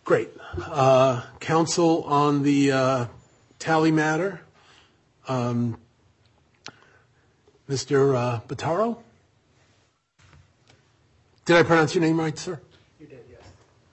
Great. Counsel on the tally matter, Mr. Bottaro? Did I pronounce your name right, sir? You did, yes.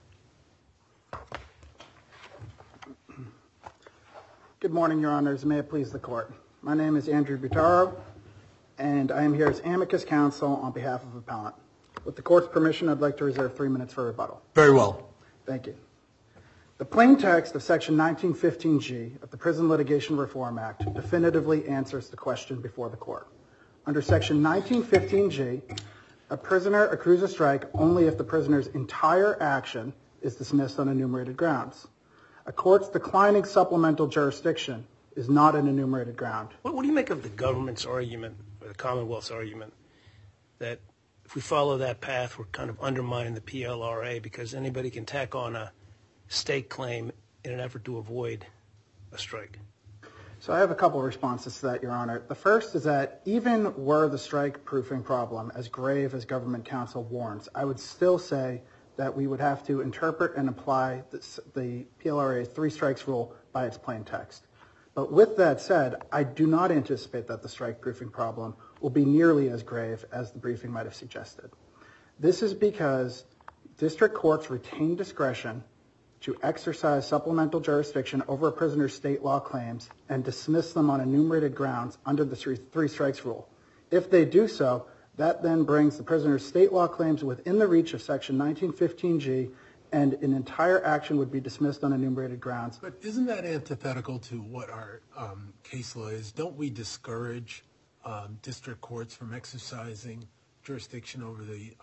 Good morning, Your Honors. May it please the Court. My name is Andrew Bottaro, and I am here as amicus counsel on behalf of appellant. With the Court's permission, I'd like to reserve 3 minutes for rebuttal. Very well. Thank you. The plain text of Section 1915G of the Prison Litigation Reform Act definitively answers the question before the Court. Under Section 1915G, a prisoner accrues a strike only if the prisoner's entire action is dismissed on enumerated grounds. A court's declining supplemental jurisdiction is not an enumerated ground. What do you make of the government's argument, or the Commonwealth's argument, that if we follow that path, we're kind of undermining the PLRA because anybody can tack on a state claim in an effort to avoid a strike? So I have a couple of responses to that, Your Honor. The first is that even were the strike proofing problem as grave as government counsel warns, I would still say that we would have to interpret and apply the PLRA's 3 strikes rule by its plain text. But with that said, I do not anticipate that the strike proofing problem will be nearly as grave as the briefing might have suggested. This is because district courts retain discretion to exercise supplemental jurisdiction over a prisoner's state law claims and dismiss them on enumerated grounds under the 3 strikes rule. If they do so, that then brings the prisoner's state law claims within the reach of Section 1915G, and an entire action would be dismissed on enumerated grounds. But isn't that antithetical to what our case law is? Don't we discourage district courts from exercising jurisdiction over the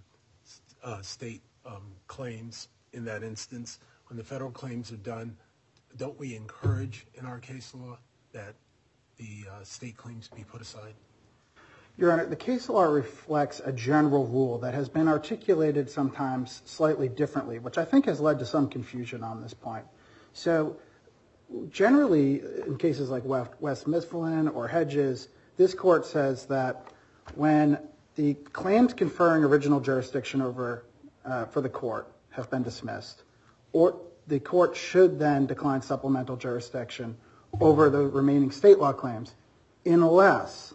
state claims in that instance? When the federal claims are done, don't we encourage in our case law that the state claims be put aside? Your Honor, the case law reflects a general rule that has been articulated sometimes slightly differently, which I think has led to some confusion on this point. So generally, in cases like West Mifflin or Hedges, this court says that when the claims conferring original jurisdiction over for the court have been dismissed, or the court should then decline supplemental jurisdiction over the remaining state law claims unless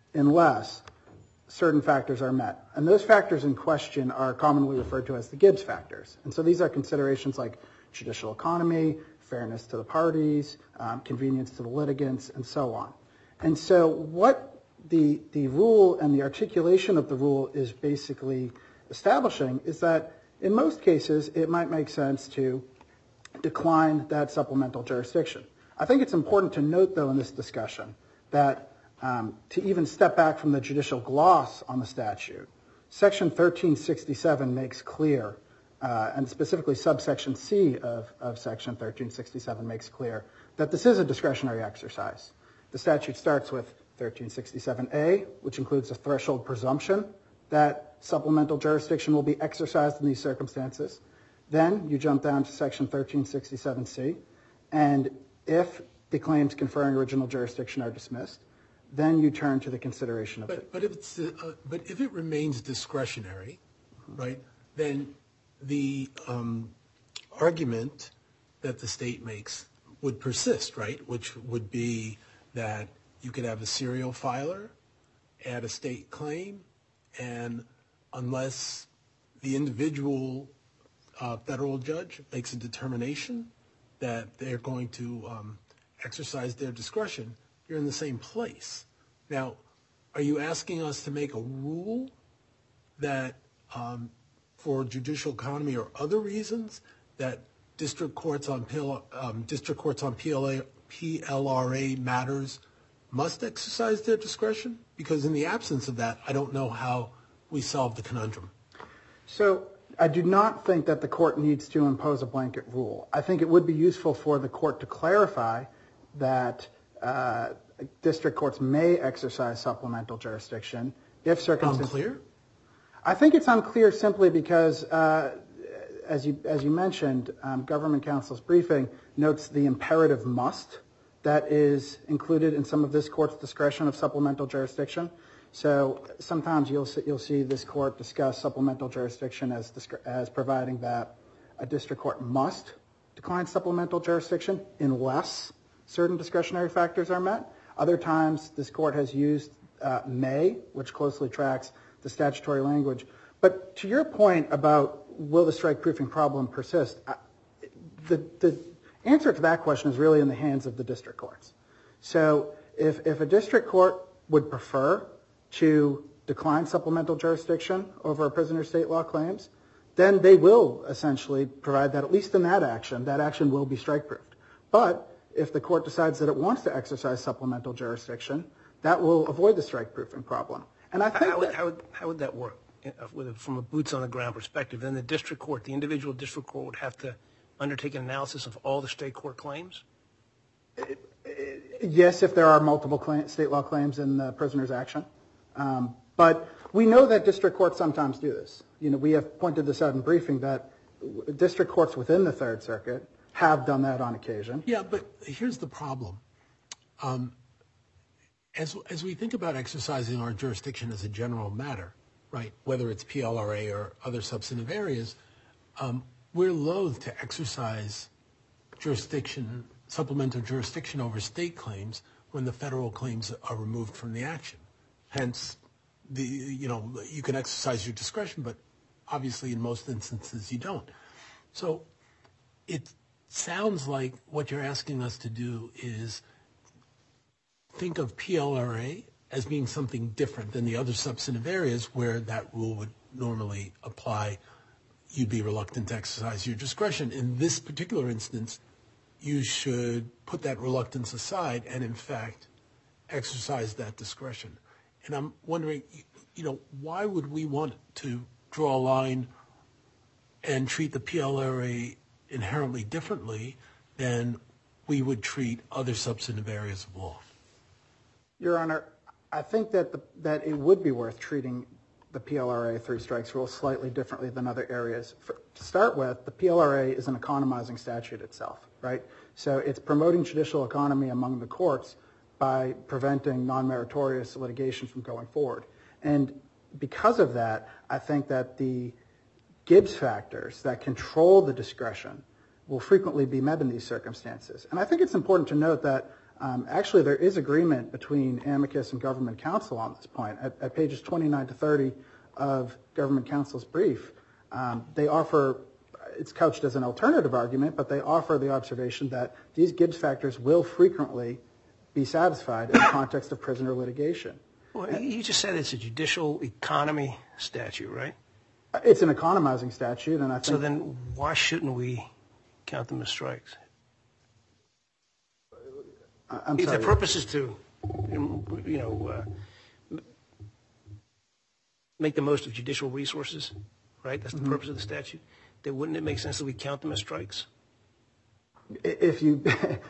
certain factors are met. And those factors in question are commonly referred to as the Gibbs factors. And so these are considerations like judicial economy, fairness to the parties, convenience to the litigants, and so on. And so what the rule and the articulation of the rule is basically establishing is that in most cases it might make sense to decline that supplemental jurisdiction. I think it's important to note, though, in this discussion that to even step back from the judicial gloss on the statute, Section 1367 makes clear, and specifically subsection C of Section 1367 makes clear, that this is a discretionary exercise. The statute starts with 1367A, which includes a threshold presumption that supplemental jurisdiction will be exercised in these circumstances. Then you jump down to Section 1367C, and if the claims conferring original jurisdiction are dismissed, then you turn to the consideration of it. But if it remains discretionary, right, then the argument that the state makes would persist, right, which would be that you could have a serial filer add a state claim, and unless the individual federal judge makes a determination that they're going to exercise their discretion, you're in the same place. Now, are you asking us to make a rule that for judicial economy or other reasons that district courts on PLRA matters must exercise their discretion? Because in the absence of that, I don't know how we solve the conundrum. So I do not think that the court needs to impose a blanket rule. I think it would be useful for the court to clarify that district courts may exercise supplemental jurisdiction if circumstances... Unclear? I think it's unclear simply because, as you mentioned, government counsel's briefing notes the imperative must that is included in some of this court's discretion of supplemental jurisdiction. So sometimes you'll see this court discuss supplemental jurisdiction as providing that a district court must decline supplemental jurisdiction unless certain discretionary factors are met. Other times, this court has used may, which closely tracks the statutory language. But to your point about will the strike proofing problem persist, the answer to that question is really in the hands of the district courts. So if a district court would prefer to decline supplemental jurisdiction over a prisoner's state law claims, then they will essentially provide that, at least in that action will be strike proofed. But if the court decides that it wants to exercise supplemental jurisdiction, that will avoid the strike proofing problem. And I think how would that work from a boots on the ground perspective? Then the district court, the individual district court, would have to undertake an analysis of all the state court claims? Yes, if there are multiple state law claims in the prisoner's action. But we know that district courts sometimes do this. We have pointed this out in briefing that district courts within the Third Circuit have done that on occasion. Yeah, but here's the problem. As we think about exercising our jurisdiction as a general matter, right, whether it's PLRA or other substantive areas, we're loath to exercise jurisdiction, supplemental jurisdiction over state claims when the federal claims are removed from the action. Hence, you can exercise your discretion, but obviously in most instances you don't. So it sounds like what you're asking us to do is think of PLRA as being something different than the other substantive areas where that rule would normally apply. You'd be reluctant to exercise your discretion. In this particular instance, you should put that reluctance aside and, in fact, exercise that discretion. And I'm wondering, why would we want to draw a line and treat the PLRA inherently differently than we would treat other substantive areas of law? Your Honor, I think that it would be worth treating the PLRA three strikes rule slightly differently than other areas. To start with, the PLRA is an economizing statute itself, right? So it's promoting judicial economy among the courts by preventing non-meritorious litigation from going forward. And because of that, I think that the Gibbs factors that control the discretion will frequently be met in these circumstances. And I think it's important to note that actually there is agreement between amicus and government counsel on this point. At pages 29 to 30 of government counsel's brief, they offer, it's couched as an alternative argument, but they offer the observation that these Gibbs factors will frequently be satisfied in the context of prisoner litigation. Well, you just said it's a judicial economy statute, right? It's an economizing statute, and I think... So then why shouldn't we count them as strikes? I'm sorry. If the purpose is to, make the most of judicial resources, right? That's the purpose of the statute. Then wouldn't it make sense that we count them as strikes? If you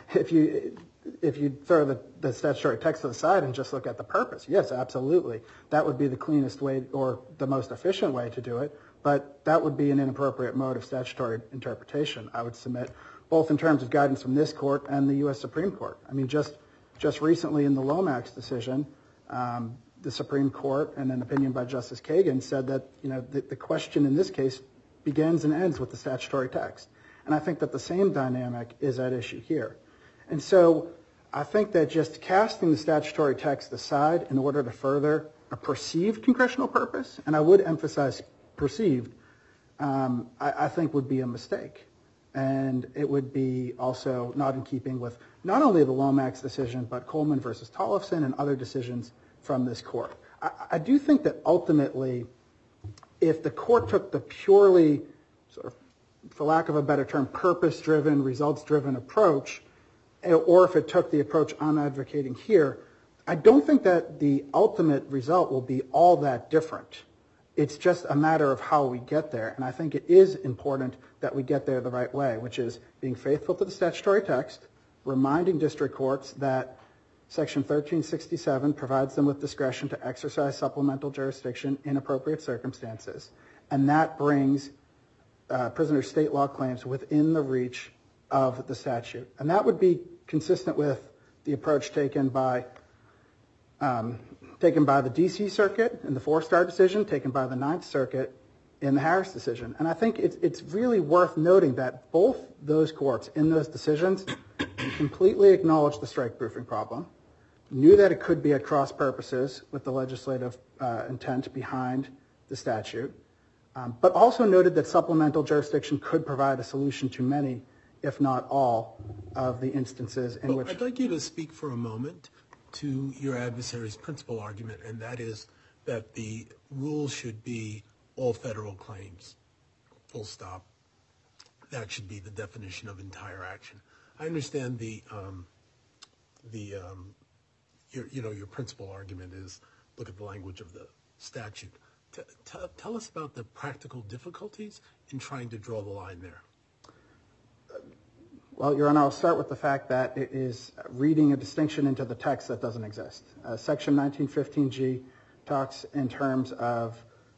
throw the statutory text to the side and just look at the purpose, yes, absolutely. That would be the cleanest way or the most efficient way to do it, but that would be an inappropriate mode of statutory interpretation, I would submit, both in terms of guidance from this court and the U.S. Supreme Court. I mean, just recently in the Lomax decision, the Supreme Court, in an opinion by Justice Kagan, said that the question in this case begins and ends with the statutory text. And I think that the same dynamic is at issue here. And so I think that just casting the statutory text aside in order to further a perceived congressional purpose, and I would emphasize perceived, I think would be a mistake. And it would be also not in keeping with not only the Lomax decision, but Coleman versus Tollefson and other decisions from this court. I do think that ultimately, if the court took the purely, sort of, for lack of a better term, purpose-driven, results-driven approach, or if it took the approach I'm advocating here, I don't think that the ultimate result will be all that different. It's just a matter of how we get there. And I think it is important that we get there the right way, which is being faithful to the statutory text, reminding district courts that Section 1367 provides them with discretion to exercise supplemental jurisdiction in appropriate circumstances. And that brings prisoner state law claims within the reach of the statute. And that would be consistent with the approach taken by the D.C. Circuit in the 4-star decision, taken by the 9th Circuit in the Harris decision. And I think it's really worth noting that both those courts in those decisions completely acknowledged the strike-proofing problem, knew that it could be at cross purposes with the legislative intent behind the statute, but also noted that supplemental jurisdiction could provide a solution to many, if not all, of the instances in which... I'd like you to speak for a moment to your adversary's principal argument, and that is that the rule should be all federal claims, full stop. That should be the definition of entire action. I understand your principal argument is look at the language of the statute. Tell us about the practical difficulties in trying to draw the line there. Well, Your Honor, I'll start with the fact that it is reading a distinction into the text that doesn't exist. Section 1915G talks in terms of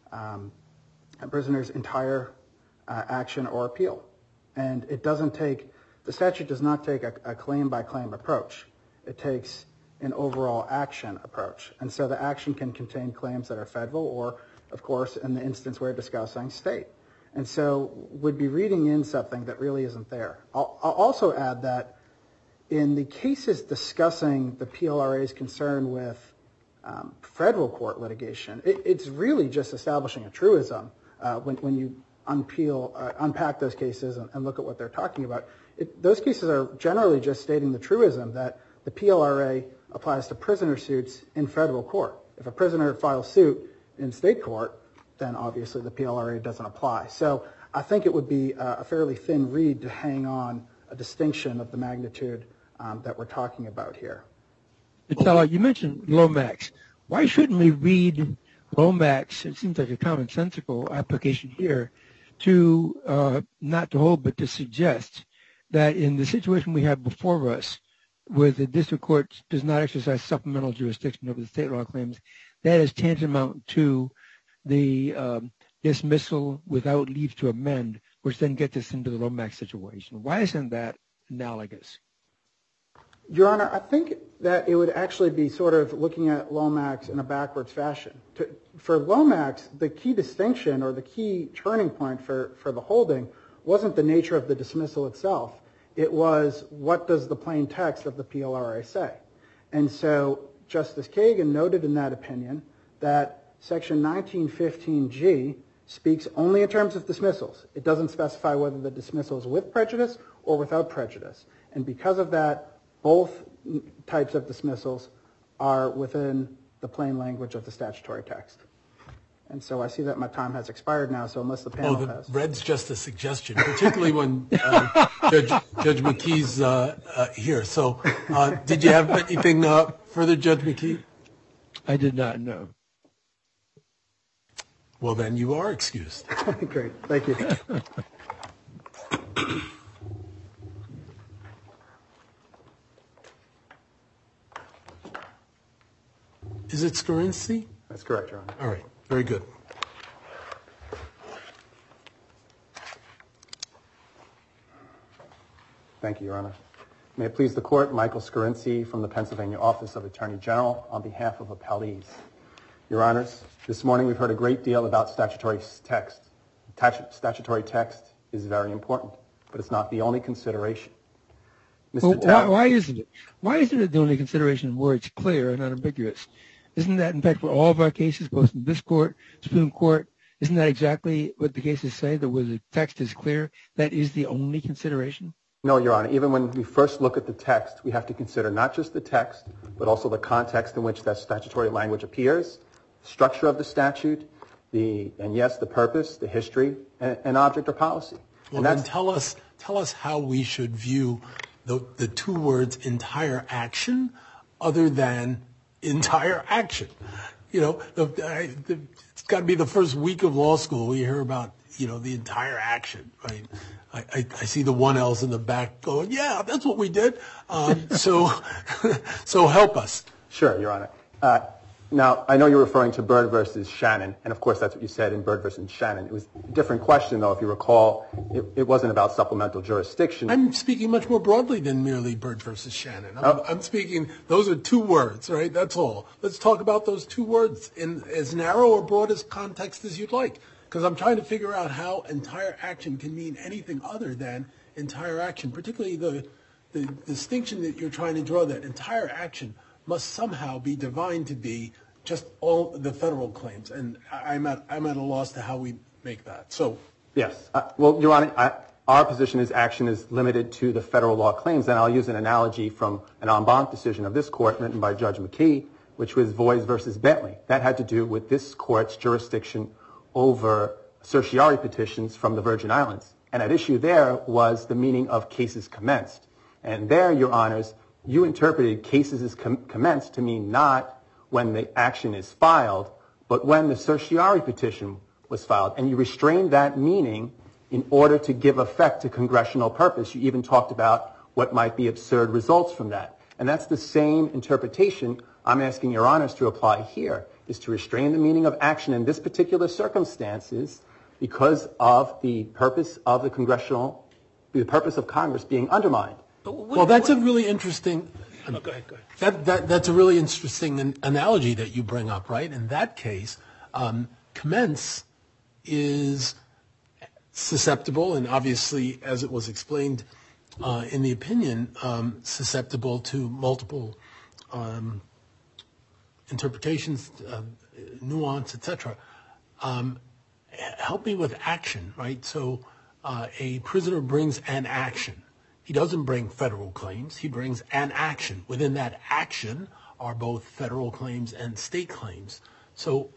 a prisoner's entire action or appeal. And it doesn't take, the statute does not take a claim-by-claim approach. It takes an overall action approach. And so the action can contain claims that are federal or, of course, in the instance we're discussing, state. And so would be reading in something that really isn't there. I'll also add that in the cases discussing the PLRA's concern with federal court litigation, it's really just establishing a truism when you unpack those cases and look at what they're talking about. Those cases are generally just stating the truism that the PLRA applies to prisoner suits in federal court. If a prisoner files suit in state court, then obviously the PLRA doesn't apply. So I think it would be a fairly thin reed to hang on a distinction of the magnitude that we're talking about here. You mentioned Lomax. Why shouldn't we read Lomax, it seems like a commonsensical application here, to not to hold but to suggest that in the situation we have before us, where the district court does not exercise supplemental jurisdiction over the state law claims, that is tantamount to the dismissal without leave to amend, which then gets us into the Lomax situation. Why isn't that analogous? Your Honor, I think that it would actually be sort of looking at Lomax in a backwards fashion. For Lomax, the key distinction or the key turning point for the holding wasn't the nature of the dismissal itself. It was, what does the plain text of the PLRA say? And so Justice Kagan noted in that opinion that Section 1915G speaks only in terms of dismissals. It doesn't specify whether the dismissal is with prejudice or without prejudice. And because of that, both types of dismissals are within the plain language of the statutory text. And so I see that my time has expired now, so unless the panel has. Red's just a suggestion, particularly when Judge McKee's here. So did you have anything further, Judge McKee? I did not know. Well, then you are excused. Great. Thank you. Is it Skorinsky? That's correct, Your Honor. All right. Very good. Thank you, Your Honor. May it please the Court, Michael Skorinsky from the Pennsylvania Office of Attorney General on behalf of appellees. Your Honors, this morning we've heard a great deal about statutory text. Statutory text is very important, but it's not the only consideration. Why isn't it? Why isn't it the only consideration where it's clear and unambiguous? Isn't that, in fact, for all of our cases, both in this court, Supreme Court, isn't that exactly what the cases say, that where the text is clear, that is the only consideration? No, Your Honor. Even when we first look at the text, we have to consider not just the text, but also the context in which that statutory language appears, the structure of the statute, and yes, the purpose, the history, and object or policy. Well, then tell us how we should view the two words entire action other than entire action. You know, it's got to be the first week of law school we hear about, you know, the entire action, right? I see the 1 L's in the back going, yeah, that's what we did. So help us. Sure, Your Honor. Now, I know you're referring to Byrd versus Shannon, and of course that's what you said in Byrd versus Shannon. It was a different question, though, if you recall. It wasn't about supplemental jurisdiction. I'm speaking much more broadly than merely Byrd versus Shannon. I'm speaking, those are two words, right? That's all. Let's talk about those two words in as narrow or broad as context as you'd like. because I'm trying to figure out how entire action can mean anything other than entire action, particularly the distinction that you're trying to draw, that entire action must somehow be defined to be just all the federal claims. And I'm at a loss to how we make that. So. Yes. Well, Your Honor, our position is action is limited to the federal law claims. And I'll use an analogy from an en banc decision of this court written by Judge McKee, which was Voies versus Bentley. That had to do with this court's jurisdiction over certiorari petitions from the Virgin Islands. And at issue there was the meaning of cases commenced. And there, Your Honors, you interpreted cases as commenced to mean not when the action is filed, but when the certiorari petition was filed. And you restrained that meaning in order to give effect to congressional purpose. You even talked about what might be absurd results from that. And that's the same interpretation I'm asking Your Honors to apply here, is to restrain the meaning of action in this particular circumstances because of the purpose of the purpose of Congress being undermined. Well, that's a really interesting. Go ahead. That's a really interesting analogy that you bring up, right? In that case, commence is susceptible, and obviously, as it was explained in the opinion, susceptible to multiple interpretations, nuance, etc. Help me with action, right? So a prisoner brings an action. He doesn't bring federal claims. He brings an action. Within that action are both federal claims and state claims. So,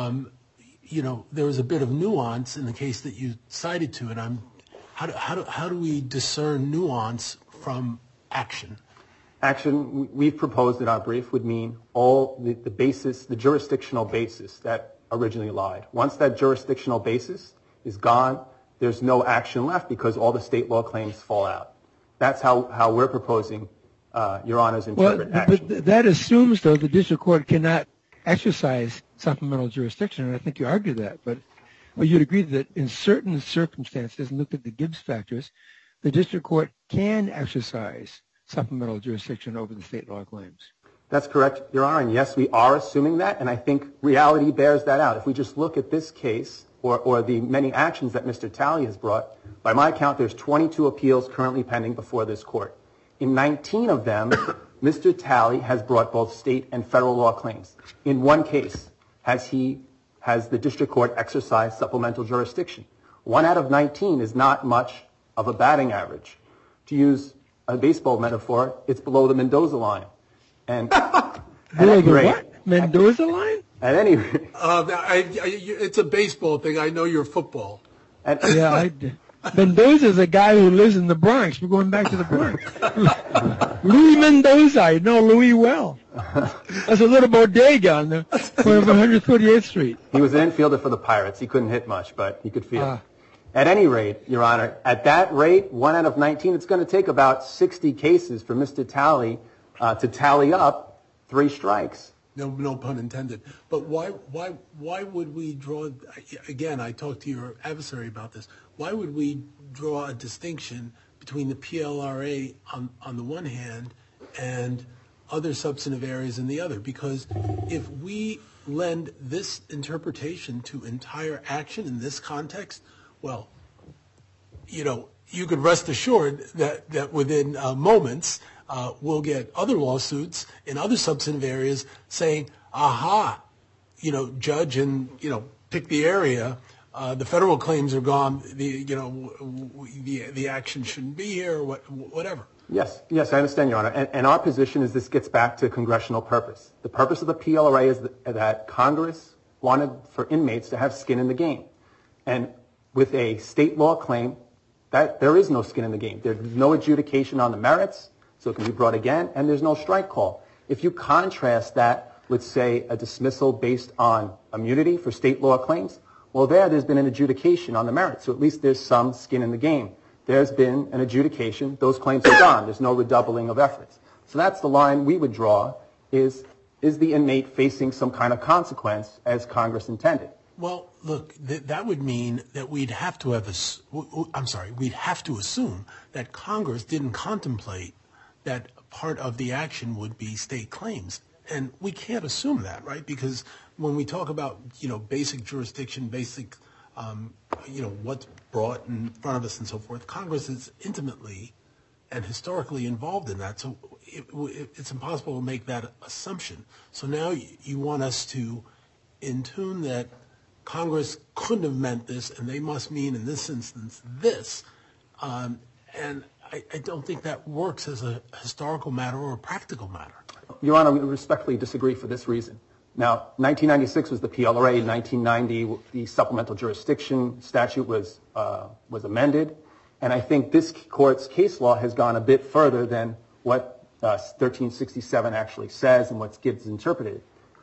there was a bit of nuance in the case that you cited to, and how do we discern nuance from action? Action, we've proposed in our brief, would mean all the basis, the jurisdictional basis that originally lied. Once that jurisdictional basis is gone, there's no action left because all the state law claims fall out. That's how we're proposing, Your Honors, interpret action. But that assumes, though, the district court cannot exercise supplemental jurisdiction, and I think you argue that. But you'd agree that in certain circumstances, and look at the Gibbs factors, the district court can exercise supplemental jurisdiction over the state law claims. That's correct, Your Honor, and yes, we are assuming that, and I think reality bears that out. If we just look at this case, or the many actions that Mr. Talley has brought, by my count, there's 22 appeals currently pending before this court. In 19 of them, Mr. Talley has brought both state and federal law claims. In one case, has the district court exercised supplemental jurisdiction. 1 out of 19 is not much of a batting average. To use a baseball metaphor, it's below the Mendoza line. And at any rate, what? Mendoza line? At any rate, it's a baseball thing. I know your football. Mendoza's a guy who lives in the Bronx. We're going back to the Bronx. Louis Mendoza. I know Louis well. That's a little bodega on the corner of 138th Street. He was an infielder for the Pirates. He couldn't hit much, but he could field. At any rate, Your Honor, at that rate, 1 out of 19, it's going to take about 60 cases for Mr. Talley to tally up 3 strikes. No pun intended. But why would we draw, again, I talked to your adversary about this, why would we draw a distinction between the PLRA on the one hand and other substantive areas in the other? Because if we lend this interpretation to entire action in this context, well, you could rest assured that within moments, we'll get other lawsuits in other substantive areas saying, aha, judge and, pick the area. The federal claims are gone. The action shouldn't be here or whatever. Yes, I understand, Your Honor. And our position is this gets back to congressional purpose. The purpose of the PLRA is that Congress wanted for inmates to have skin in the game. And with a state law claim, that there is no skin in the game. There's no adjudication on the merits, so it can be brought again, and there's no strike call. If you contrast that with, say, a dismissal based on immunity for state law claims, well, there's been an adjudication on the merits, so at least there's some skin in the game. There's been an adjudication. Those claims are gone. There's no redoubling of efforts. So that's the line we would draw, is the inmate facing some kind of consequence as Congress intended? Well, look, that would mean that we'd have to assume that Congress didn't contemplate that part of the action would be state claims. And we can't assume that, right? Because when we talk about, basic jurisdiction, basic what's brought in front of us and so forth. Congress is intimately and historically involved in that, so it's impossible to make that assumption. So now you want us to intune that Congress couldn't have meant this, and they must mean in this instance this, and I don't think that works as a historical matter or a practical matter. Your Honor, we respectfully disagree for this reason. Now, 1996 was the PLRA. 1990, the supplemental jurisdiction statute was amended. And I think this court's case law has gone a bit further than what 1367 actually says and what Gibbs interpreted.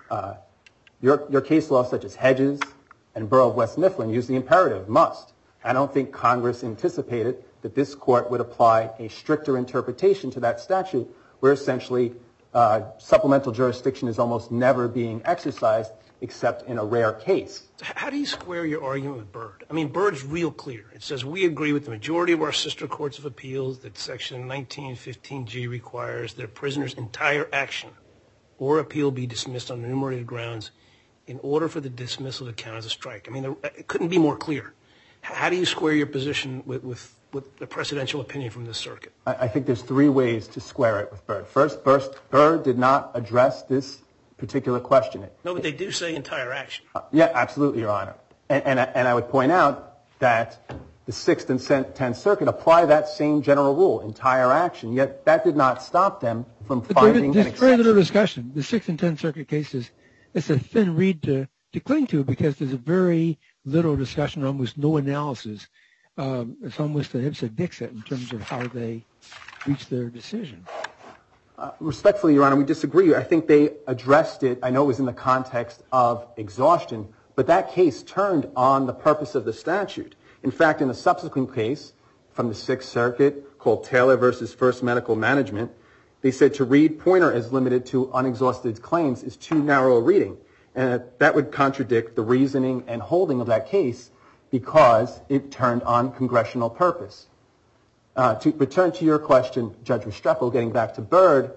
Your case law, such as Hedges and Borough of West Mifflin, use the imperative, must. I don't think Congress anticipated that this court would apply a stricter interpretation to that statute, where essentially supplemental jurisdiction is almost never being exercised except in a rare case. How do you square your argument with Byrd? I mean, Byrd's real clear. It says, we agree with the majority of our sister courts of appeals that Section 1915G requires that a prisoner's entire action or appeal be dismissed on enumerated grounds in order for the dismissal to count as a strike. I mean, it couldn't be more clear. How do you square your position with the precedential opinion from this circuit? I think there's three ways to square it with Byrd. First, Byrd did not address this particular question. No, but they do say entire action. Yeah, absolutely, Your Honor. And I would point out that the Sixth and Tenth Circuit apply that same general rule, entire action, yet that did not stop them from finding an exception. There's very little discussion. The Sixth and Tenth Circuit cases, it's a thin reed to cling to because there's a very little discussion, almost no analysis. It's almost an ipsa-dixit in terms of how they reach their decision. Respectfully, Your Honor, we disagree. I think they addressed it. I know it was in the context of exhaustion, but that case turned on the purpose of the statute. In fact, in a subsequent case from the Sixth Circuit called Taylor versus First Medical Management, they said to read Pointer as limited to unexhausted claims is too narrow a reading. And that would contradict the reasoning and holding of that case because it turned on congressional purpose. To return to your question, Judge Restrepo, getting back to Byrd,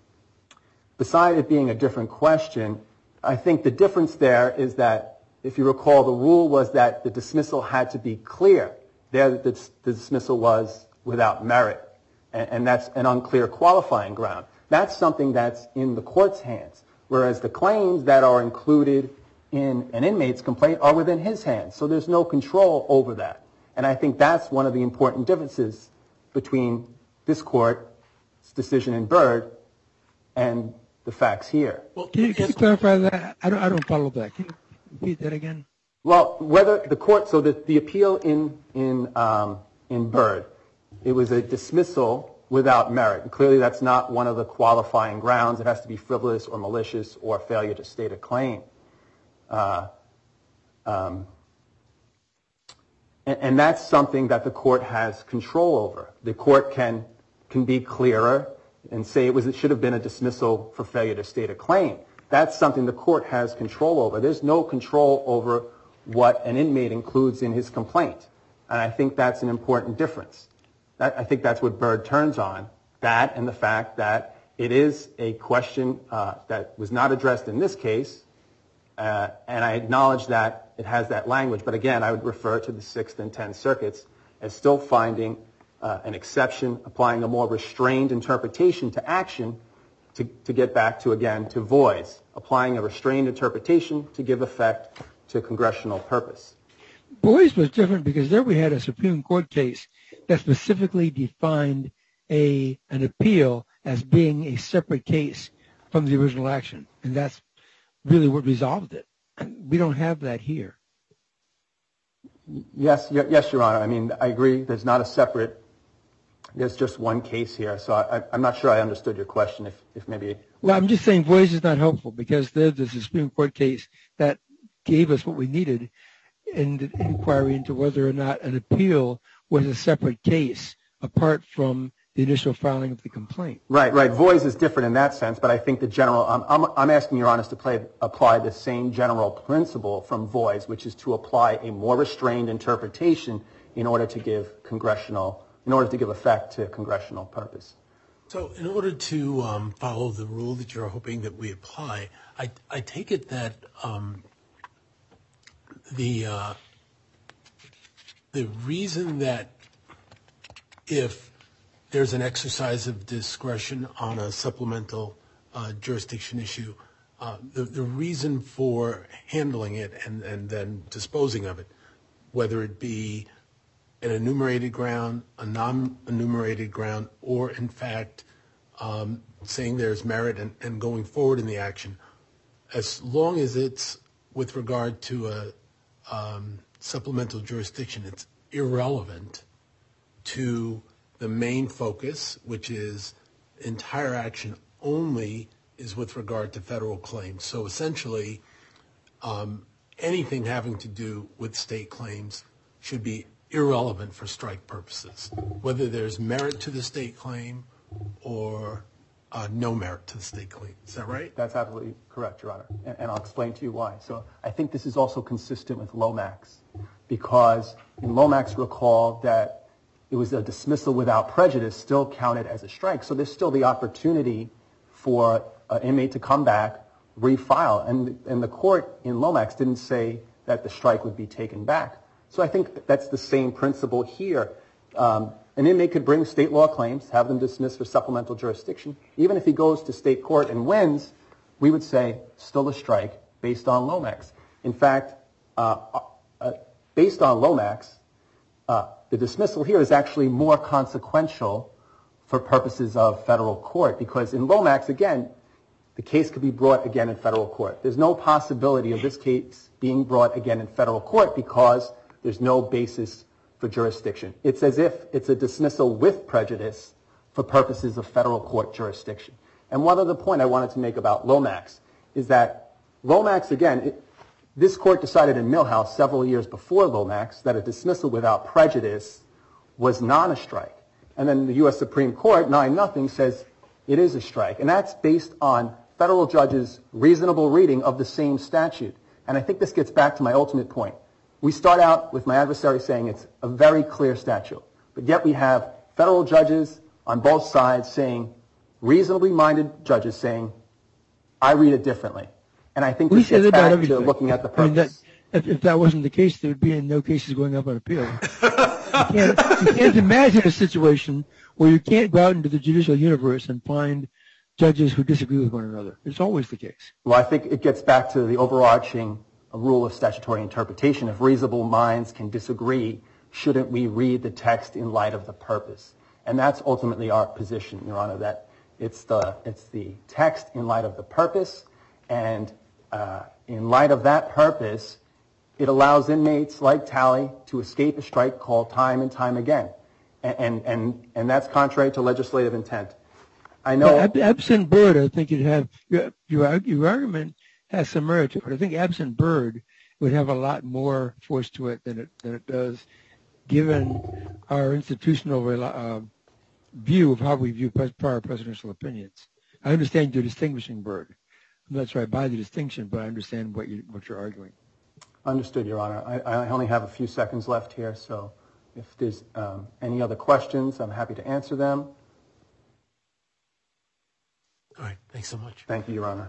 beside it being a different question, I think the difference there is that, if you recall, the rule was that the dismissal had to be clear. There, the dismissal was without merit, and that's an unclear qualifying ground. That's something that's in the court's hands, whereas the claims that are included in an inmate's complaint are within his hands, so there's no control over that. And I think that's one of the important differences between this court's decision in Byrd and the facts here. Well, Can you clarify that? I don't follow that. Can you repeat that again? Well, whether the court, so the appeal in Byrd, it was a dismissal without merit. And clearly that's not one of the qualifying grounds. It has to be frivolous or malicious or failure to state a claim. And that's something that the court has control over. The court can be clearer and say it should have been a dismissal for failure to state a claim. That's something the court has control over. There's no control over what an inmate includes in his complaint. And I think that's an important difference. I think that's what Byrd turns on, that and the fact that it is a question that was not addressed in this case. And I acknowledge that it has that language. But again, I would refer to the Sixth and Tenth Circuits as still finding an exception, applying a more restrained interpretation to action to get back to, again, to voice, applying a restrained interpretation to give effect to congressional purpose. Boyce was different because there we had a Supreme Court case that specifically defined an appeal as being a separate case from the original action. And that's really what resolved it. And we don't have that here. Yes, Your Honor. I mean, I agree. There's not a separate. There's just one case here. So I'm not sure I understood your question. If maybe. Well, I'm just saying Boyce is not helpful because there's a Supreme Court case that gave us what we needed in the inquiry into whether or not an appeal was a separate case apart from the initial filing of the complaint. Right. Voice is different in that sense, but I think the general. I'm asking Your Honor to apply the same general principle from Voice, which is to apply a more restrained interpretation in order to give effect to congressional purpose. So in order to follow the rule that you're hoping that we apply, I take it that the the reason that if there's an exercise of discretion on a supplemental jurisdiction issue, the reason for handling it and then disposing of it, whether it be an enumerated ground, a non-enumerated ground, or in fact saying there's merit and going forward in the action, as long as it's with regard to a supplemental jurisdiction, it's irrelevant to the main focus, which is entire action only is with regard to federal claims. So essentially, anything having to do with state claims should be irrelevant for strike purposes, whether there's merit to the state claim or no merit to the state claim. Is that right? That's absolutely correct, Your Honor, and I'll explain to you why. So I think this is also consistent with Lomax, because in Lomax, recall that it was a dismissal without prejudice still counted as a strike. So there's still the opportunity for an inmate to come back, refile, and the court in Lomax didn't say that the strike would be taken back. So I think that's the same principle here. An inmate could bring state law claims, have them dismissed for supplemental jurisdiction. Even if he goes to state court and wins, we would say still a strike based on Lomax. In fact, based on Lomax, the dismissal here is actually more consequential for purposes of federal court, because in Lomax, again, the case could be brought again in federal court. There's no possibility of this case being brought again in federal court because there's no basis for jurisdiction. It's as if it's a dismissal with prejudice for purposes of federal court jurisdiction. And one other point I wanted to make about Lomax is that Lomax, again, this court decided in Milhouse several years before Lomax that a dismissal without prejudice was not a strike. And then the U.S. Supreme Court, 9-0, says it is a strike. And that's based on federal judges' reasonable reading of the same statute. And I think this gets back to my ultimate point. We start out with my adversary saying it's a very clear statute, but yet we have federal judges on both sides saying, reasonably minded judges saying, I read it differently. And I think this gets back to looking at the purpose. If that wasn't the case, there would be no cases going up on appeal. You can't imagine a situation where you can't go out into the judicial universe and find judges who disagree with one another. It's always the case. Well, I think it gets back to the overarching rule of statutory interpretation. If reasonable minds can disagree, shouldn't we read the text in light of the purpose? And that's ultimately our position, Your Honor, that it's the text in light of the purpose, and in light of that purpose, it allows inmates like Talley to escape a strike call time and time again. And that's contrary to legislative intent. I know. Absent Byrd, I think you'd have your argument has some merit to it. I think absent Byrd would have a lot more force to it than it does, given our institutional view of how we view prior presidential opinions. I understand you're distinguishing Byrd. I'm not sure I buy the distinction, but I understand what you're arguing. Understood, Your Honor. I only have a few seconds left here, so if there's any other questions, I'm happy to answer them. All right. Thanks so much. Thank you, Your Honor.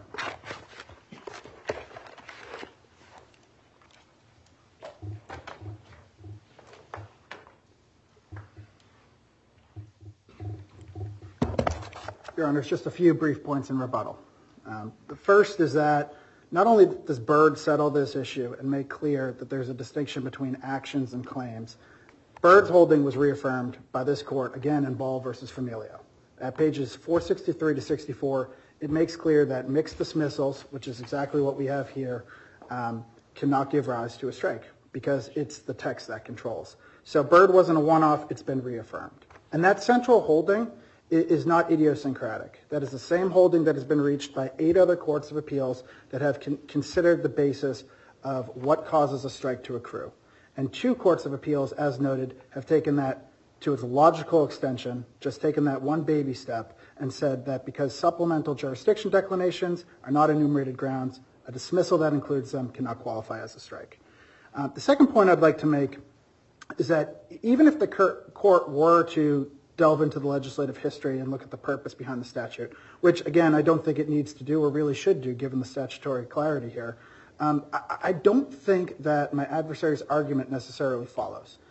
Your Honor, just a few brief points in rebuttal. The first is that not only does Byrd settle this issue and make clear that there's a distinction between actions and claims, Byrd's holding was reaffirmed by this court, again, in Ball versus Familio. At pages 463 to 64, it makes clear that mixed dismissals, which is exactly what we have here, cannot give rise to a strike because it's the text that controls. So Byrd wasn't a one-off, it's been reaffirmed. And that central holding is not idiosyncratic. That is the same holding that has been reached by 8 other courts of appeals that have considered the basis of what causes a strike to accrue. And 2 courts of appeals, as noted, have taken that to its logical extension, just taken that one baby step, and said that because supplemental jurisdiction declinations are not enumerated grounds, a dismissal that includes them cannot qualify as a strike. The second point I'd like to make is that even if the court were to delve into the legislative history and look at the purpose behind the statute, which, again, I don't think it needs to do or really should do given the statutory clarity here, I don't think that my adversary's argument necessarily follows.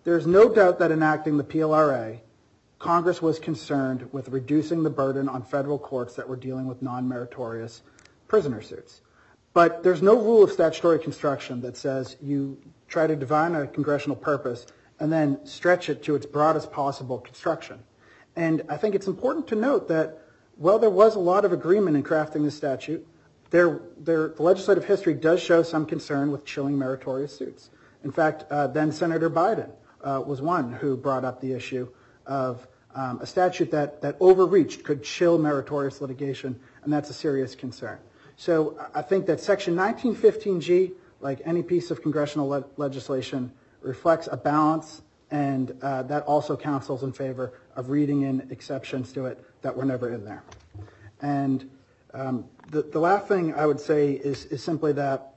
there's no doubt that enacting the PLRA, Congress was concerned with reducing the burden on federal courts that were dealing with non-meritorious prisoner suits. But there's no rule of statutory construction that says you try to define a congressional purpose and then stretch it to its broadest possible construction. And I think it's important to note that while there was a lot of agreement in crafting the statute, the legislative history does show some concern with chilling meritorious suits. In fact, then Senator Biden was one who brought up the issue of a statute that overreached could chill meritorious litigation, and that's a serious concern. So I think that Section 1915G, like any piece of congressional legislation, reflects a balance, and that also counsels in favor of reading in exceptions to it that were never in there. And the last thing I would say is simply that,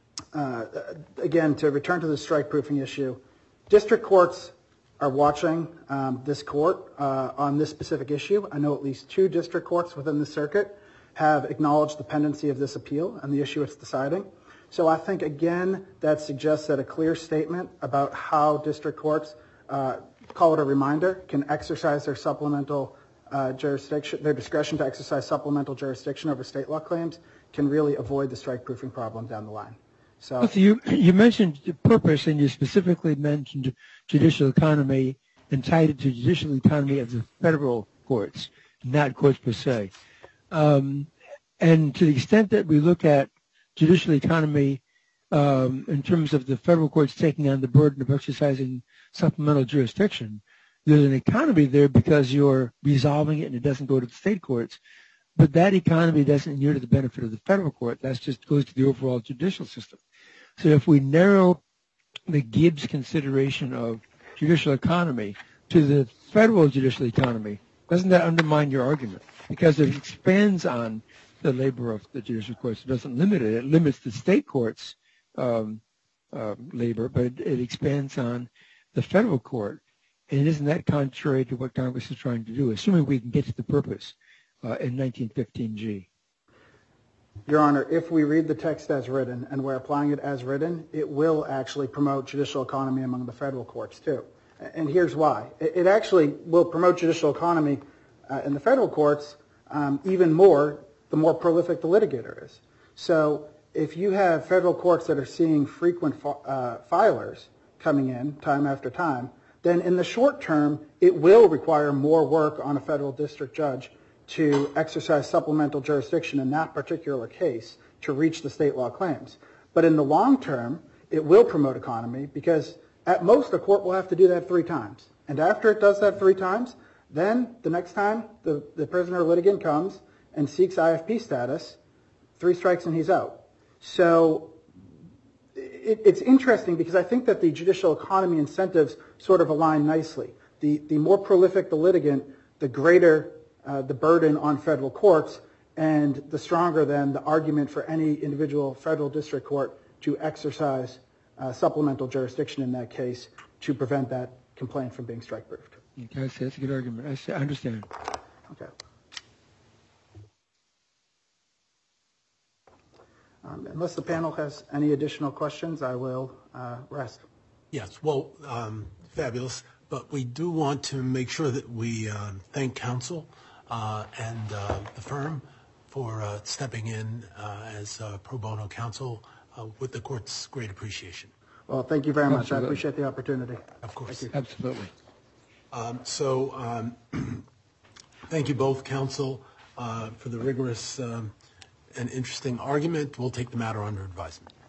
again, to return to the strike-proofing issue, district courts are watching this court on this specific issue. I know at least 2 district courts within the circuit have acknowledged the pendency of this appeal and the issue it's deciding. So I think, again, that suggests that a clear statement about how district courts, call it a reminder, can exercise their supplemental jurisdiction, their discretion to exercise supplemental jurisdiction over state law claims, can really avoid the strike-proofing problem down the line. So you mentioned the purpose, and you specifically mentioned judicial economy and tied it to judicial economy of the federal courts, not courts per se. And to the extent that we look at judicial economy in terms of the federal courts taking on the burden of exercising supplemental jurisdiction, there's an economy there because you're resolving it and it doesn't go to the state courts. But that economy doesn't inure to the benefit of the federal court. That just goes to the overall judicial system. So if we narrow the Gibbs consideration of judicial economy to the federal judicial economy, doesn't that undermine your argument? Because it expands on the labor of the judicial courts. It doesn't limit it. It limits the state courts' labor, but it expands on the federal court. And isn't that contrary to what Congress is trying to do, assuming we can get to the purpose in 1915G? Your Honor, if we read the text as written and we're applying it as written, it will actually promote judicial economy among the federal courts too. And here's why. It actually will promote judicial economy in the federal courts even more the more prolific the litigator is. So if you have federal courts that are seeing frequent filers coming in time after time, then in the short term, it will require more work on a federal district judge to exercise supplemental jurisdiction in that particular case to reach the state law claims. But in the long term, it will promote economy because at most a court will have to do that 3 times. And after it does that 3 times, then the next time the prisoner litigant comes and seeks IFP status, 3 strikes and he's out. So it's interesting because I think that the judicial economy incentives sort of align nicely. The more prolific the litigant, the greater the burden on federal courts, and the stronger then the argument for any individual federal district court to exercise supplemental jurisdiction in that case to prevent that complaint from being strike-proofed. Okay, that's a good argument. I understand. Okay. Unless the panel has any additional questions, I will rest. Yes, well, fabulous. But we do want to make sure that we thank counsel and the firm for stepping in as pro bono counsel with the court's great appreciation. Well, thank you very much. Absolutely. I appreciate the opportunity. Of course. Absolutely. Thank you both, counsel, for the rigorous and interesting argument. We'll take the matter under advisement.